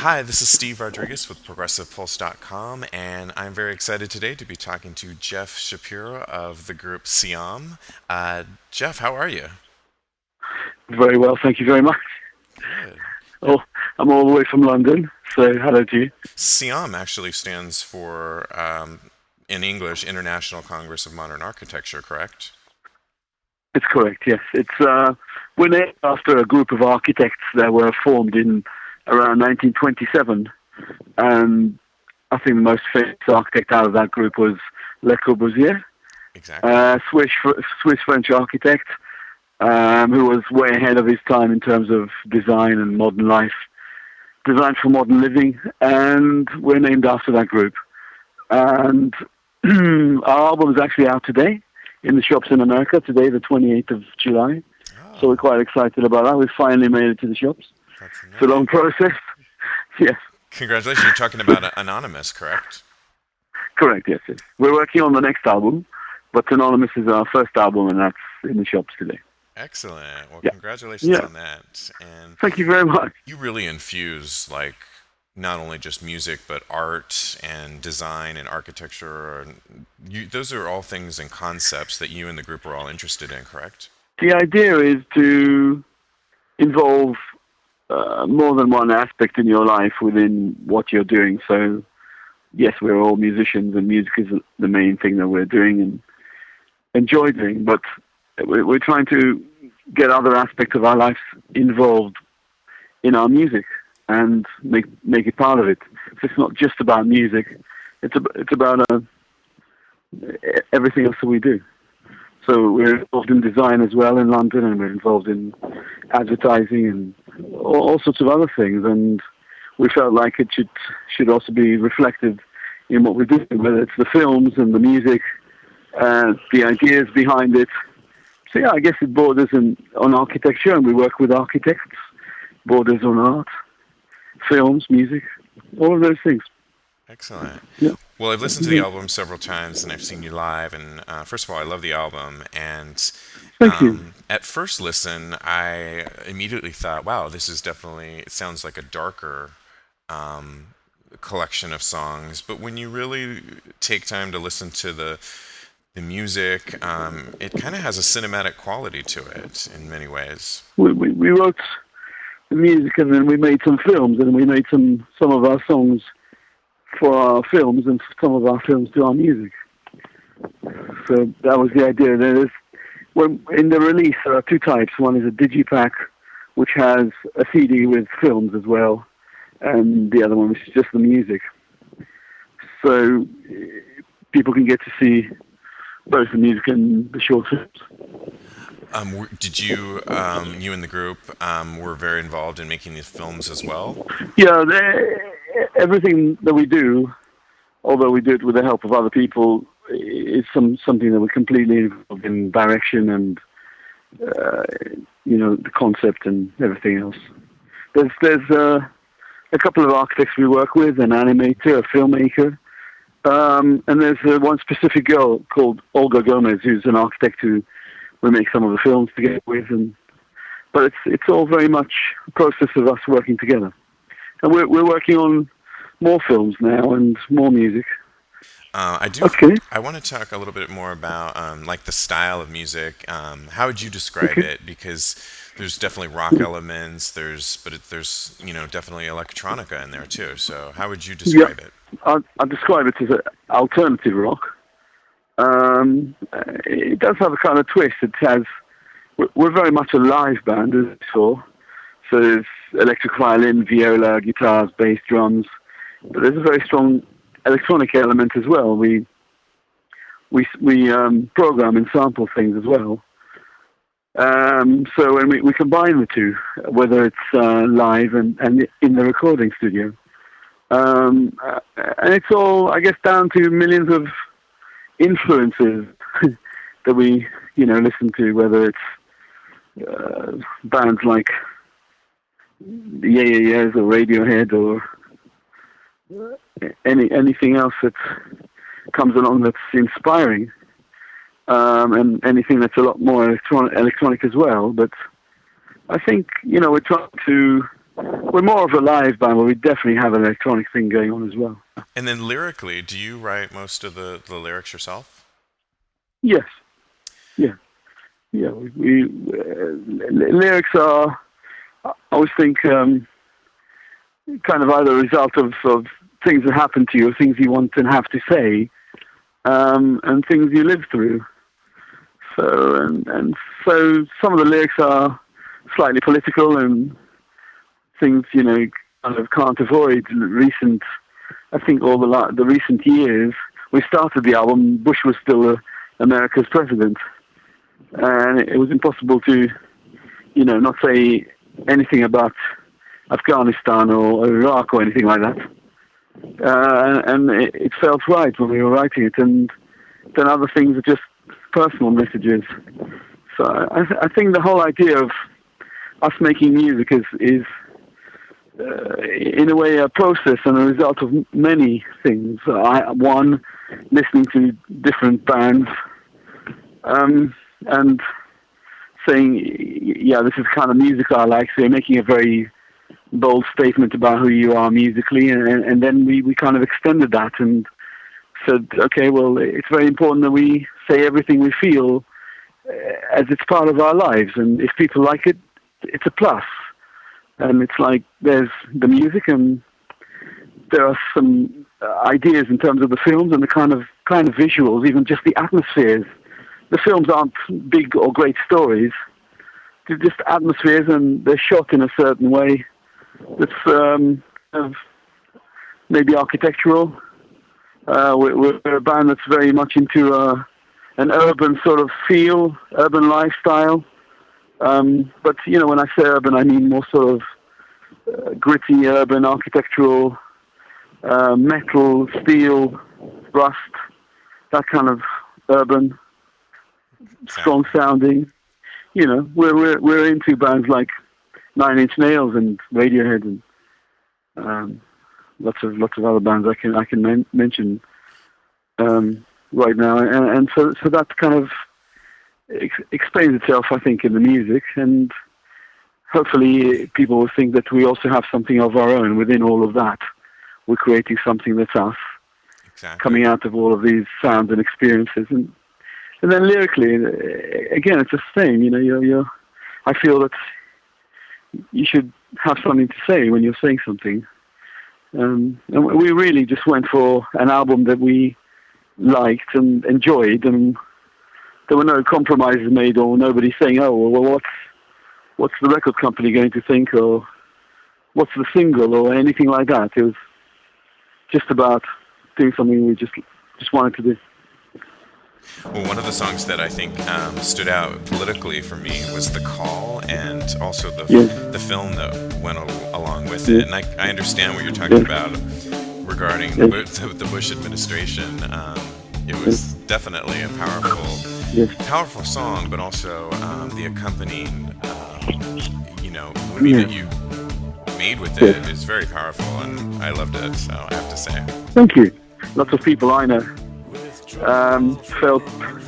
Hi, this is Steve Rodriguez with ProgressivePulse.com, and I'm very excited today to be talking to Jeff Shapiro of the group Siam. Jeff, how are you? Very well, thank you very much. Good. Oh, I'm all the way from London, so hello to you. Siam actually stands for, in English, International Congress of Modern Architecture, correct? It's correct, yes. We're named after a group of architects that were formed in around 1927, and I think the most famous architect out of that group was Le Corbusier, Exactly. Swiss French architect, who was way ahead of his time in terms of design and modern life, design for modern living, and we're named after that group. And our album is actually out today in the shops in America, today, the 28th of July. So we're Oh, quite excited about that. We finally made it to the shops. that's It's a nice. long process. Yes, Congratulations. You're talking about Anonymous, correct? correct, yes, yes. We're working on the next album, but Anonymous is our first album, and that's in the shops today. Excellent. Well, Yeah, congratulations yeah. on that. And Thank you very much. you really infuse like not only just music but art and design and architecture and those are all things and concepts that you and the group are all interested in, correct? The idea is to involve more than one aspect in your life within what you're doing. So yes, we're all musicians, and music is the main thing that we're doing and enjoy doing. But we're trying to get other aspects of our lives involved in our music and make it part of it. So it's not just about music; it's about everything else that we do. So we're involved in design as well in London, and we're involved in advertising and all sorts of other things. And we felt like it should also be reflected in what we do, whether it's the films and the music, the ideas behind it. So yeah, I guess it borders on architecture, and we work with architects. Borders on art, films, music, all of those things. Excellent. Yeah. Well, I've listened to the Mhm. album several times and I've seen you live, and first of all, I love the album. And Thank you. at first listen I immediately thought, wow, this is definitely, it sounds like a darker um, collection of songs. But when you really take time to listen to the music, it kind of has a cinematic quality to it in many ways. We wrote the music, and then we made some films, and we made some of our songs for our films, and some of our films to our music. So that was the idea. When in the release, there are two types. One is a digipack, which has a CD with films as well, and the other one which is just the music. So people can get to see both the music and the short films. Did you, you and the group, were very involved in making these films as well? Yeah, everything that we do, although we do it with the help of other people, is something that we're completely involved in direction and uh, the concept and everything else. There's a couple of architects we work with, an animator, a filmmaker, and there's one specific girl called Olga Gomez, who's an architect who we make some of the films together with, and but it's all very much a process of us working together, and we're working on more films now and more music. I do. Okay, I want to talk a little bit more about like the style of music. How would you describe okay, it? Because there's definitely rock elements. There's definitely electronica in there too. So how would you yeah. describe it? I describe it as alternative rock. It does have a kind of twist. It has. We're very much a live band, as you saw. So there's electric violin, viola, guitars, bass, drums. But there's a very strong electronic element as well. We program and sample things as well. So when we combine the two, whether it's live and in the recording studio, and it's all, I guess, down to millions of influences that we, listen to, whether it's bands like the Yeah Yeah Yeahs or Radiohead or anything else that comes along that's inspiring, and anything that's a lot more electronic as well. But I think we're trying to. we're more of a live band, but we definitely have an electronic thing going on as well. And then lyrically, do you write most of the lyrics yourself? Yes, yeah, yeah. Lyrics are, I always think, kind of either a result of things that happen to you, or things you want and have to say, and things you live through. So and so some of the lyrics are slightly political and things kind of can't avoid I think all the recent years. We started the album. Bush was still America's president, and it was impossible to not say anything about Afghanistan or Iraq or anything like that. And it felt right when we were writing it, and then other things are just personal messages. So I think the whole idea of us making music is in a way a process and a result of many things. One, listening to different bands, and saying, yeah, this is the kind of music I like. So you're making a very bold statement about who you are musically, and then we kind of extended that and said, okay, well, it's very important that we say everything we feel as it's part of our lives, and if people like it, it's a plus. And it's like there's the music, and there are some ideas in terms of the films and the kind of visuals, even just the atmospheres. The films aren't big or great stories; they're just atmospheres, and they're shot in a certain way that's maybe architectural. We're a band that's very much into an urban sort of feel, urban lifestyle. But when I say urban, I mean more sort of gritty urban architectural, metal, steel, rust, that kind of urban, strong sounding. We're into bands like Nine Inch Nails and Radiohead and lots of other bands I can mention right now, and so that kind of explains itself, I think, in the music, and hopefully people will think that we also have something of our own within all of that. We're creating something that's us, Exactly. coming out of all of these sounds and experiences, and then lyrically, again, it's the same. I feel that you should have something to say when you're saying something. And we really just went for an album that we liked and enjoyed, and there were no compromises made, or nobody saying, "Oh, well, what's the record company going to think?" or "What's the single?" or anything like that. It was just about doing something we just wanted to do. Well, one of the songs that I think stood out politically for me was "The Call," and also the film that went along with it. And I understand what you're talking about regarding the Bush administration. It was definitely a powerful song, but also the accompanying, movie that you made with it is very powerful, and I loved it. So I have to say, thank you. Lots of people I know felt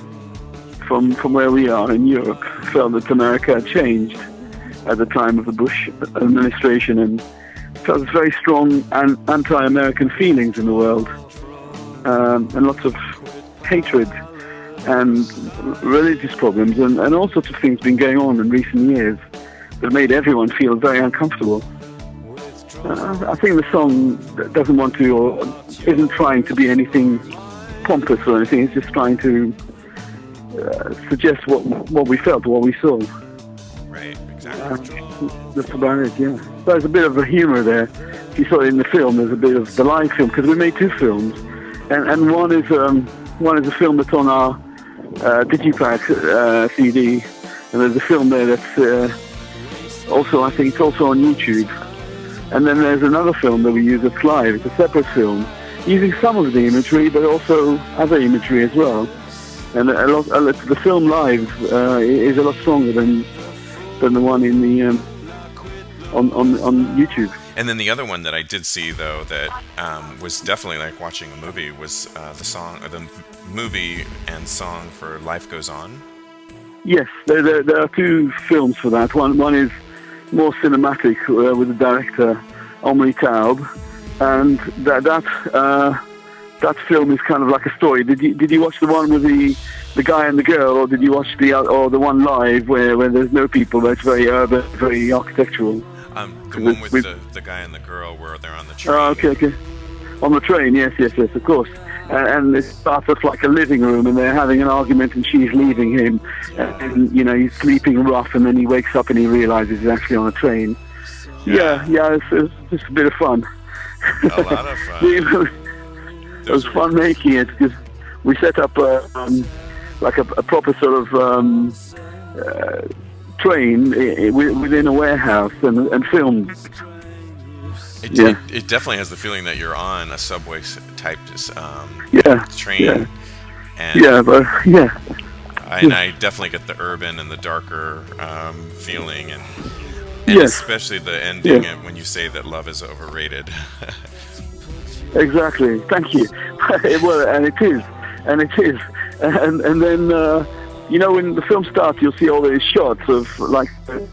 from where we are in Europe, felt that America had changed at the time of the Bush administration, and felt there's very strong anti-American feelings in the world, and lots of hatred and religious problems, and all sorts of things been going on in recent years that made everyone feel very uncomfortable. I think the song doesn't want to, or isn't trying to be anything pompous or anything. It's just trying to suggest what we felt, what we saw. Right, exactly. That's about it, yeah. There's a bit of a humour there. If you saw it in the film, there's a bit of the live film, because we made two films, and one is a film that's on our Digipack CD, and there's a film there that's also, I think it's also on YouTube. And then there's another film that we use that's live. It's a separate film, using some of the imagery, but also other imagery as well. And the film live is a lot stronger than the one in the on YouTube. And then the other one that I did see, though, that was definitely like watching a movie, was the movie and song for "Life Goes On." Yes, there are two films for that. One is more cinematic with the director Omri Taub, and that film is kind of like a story. Did you watch the one with the guy and the girl, or did you watch the one live where there's no people, but it's very urban, very architectural? The one with the guy and the girl where they're on the train. Oh, okay. On the train, yes, of course. And it starts off like a living room, and they're having an argument, and she's leaving him, and he's sleeping rough, and then he wakes up and he realizes he's actually on a train. Yeah, it's just a bit of fun. A lot of fun. It was fun making it because we set up like a proper sort of train within a warehouse and filmed. It definitely has the feeling that you're on a subway type train. Yeah. And I definitely get the urban and the darker feeling, and especially the ending when you say that love is overrated. Exactly. Thank you. Well, and it is, and then when the film starts, you'll see all these shots of like.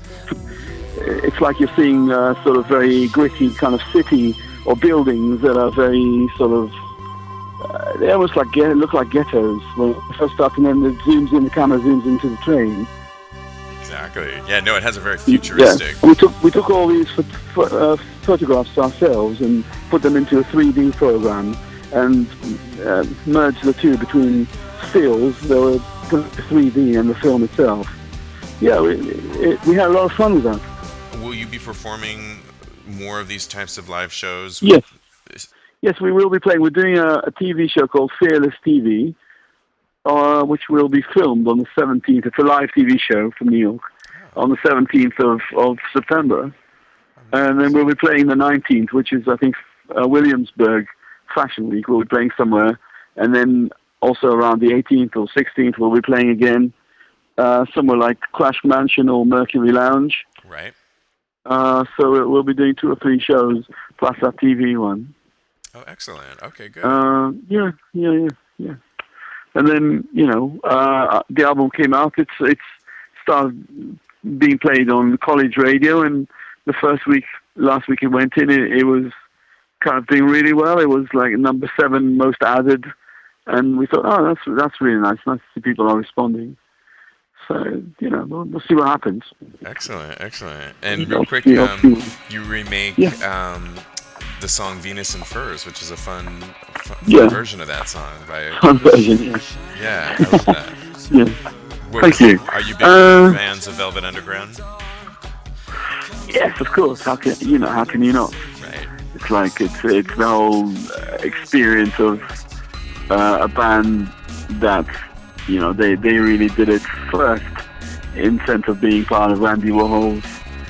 It's like you're seeing sort of very gritty kind of city or buildings that are very sort of. They almost look like ghettos when it first starts, and then the camera zooms into the train. Exactly. Yeah. No, it has a very futuristic. Yeah. We took all these photographs ourselves and put them into a 3D program and merged the two between stills. They were 3D and the film itself. Yeah, we had a lot of fun with that. Will you be performing more of these types of live shows? Yes, we will be playing. We're doing a TV show called Fearless TV, which will be filmed on the 17th. It's a live TV show from New York on the 17th of September. And then we'll be playing the 19th, which is, I think, Williamsburg Fashion Week. We'll be playing somewhere. And then also around the 18th or 16th, we'll be playing again somewhere like Crash Mansion or Mercury Lounge. Right. So we'll be doing 2 or 3 shows plus that TV one. Oh, excellent. Okay, good. Yeah. And then the album came out. It's started being played on college radio, and the last week it went in, it was kind of doing really well. It was like number 7 most added, and we thought, oh, that's really nice. Nice to see people are responding. So, we'll see what happens. Excellent. And real quick, you remake the song Venus and Furs, which is a fun version of that song. Fun version, yes. Yeah, I love that. Yeah. Thank you. Are you big fans of Velvet Underground? Yes, of course. How can you not? Right. It's like it's the whole experience of a band that they really did it first in sense of being part of Andy Warhol's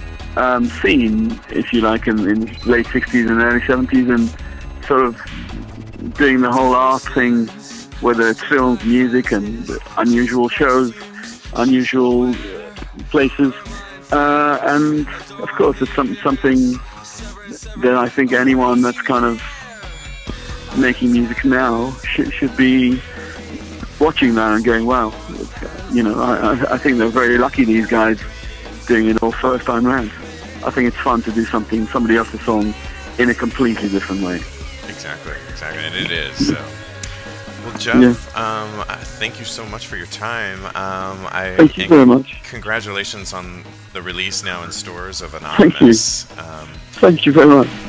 scene, if you like, in late 60s and early 70s, and sort of doing the whole art thing, whether it's films, music, and unusual shows, unusual places, and of course it's something that I think anyone that's kind of making music now should be watching that and going, wow, I think they're very lucky, these guys, doing it all first time round. I think it's fun to do somebody else's song in a completely different way. Exactly, and it is. So. Well, Jeff, thank you so much for your time. Thank you very much. Congratulations on the release now in stores of Anonymous. Thank you. Thank you very much.